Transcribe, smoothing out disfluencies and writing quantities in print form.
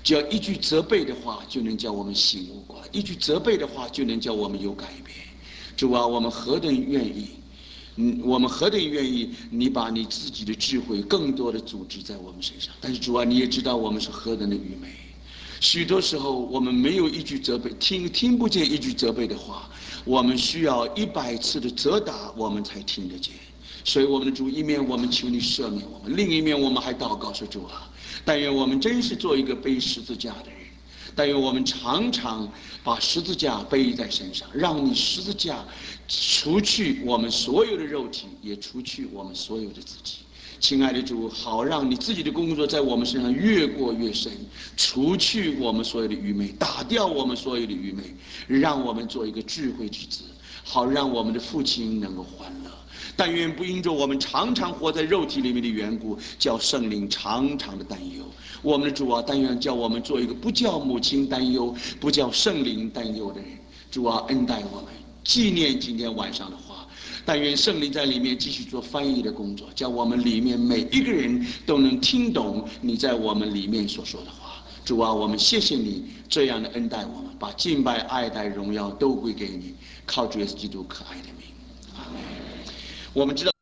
只要一句责备的话，就能叫我们醒悟过来；一句责备的话，就能叫我们有改变。主啊，我们何等愿意！我们何等愿意你把你自己的智慧更多的组织在我们身上。但是主啊，你也知道我们是何等的愚昧。许多时候我们没有一句责备，听不见一句责备的话，我们需要100次的责打，我们才听得见。所以我们的主，一面我们求你赦免我们，另一面我们还祷告说：主啊，但愿我们真是做一个背十字架的人，但愿我们常常把十字架背在身上，让你十字架除去我们所有的肉体，也除去我们所有的自己。亲爱的主，好让你自己的工作在我们身上越过越深，除去我们所有的愚昧，打掉我们所有的愚昧，让我们做一个智慧之子，好让我们的父亲能够欢乐。但愿不因着我们常常活在肉体里面的缘故，叫圣灵常常的担忧。我们的主啊，但愿叫我们做一个不叫母亲担忧，不叫圣灵担忧的人。主啊，恩待我们，纪念今天晚上的话。但愿圣灵在里面继续做翻译的工作，叫我们里面每一个人都能听懂你在我们里面所说的话。主啊，我们谢谢你这样的恩待我们，把敬拜、爱戴、荣耀都归给你，靠主耶稣基督可爱的名，阿门。我们知道。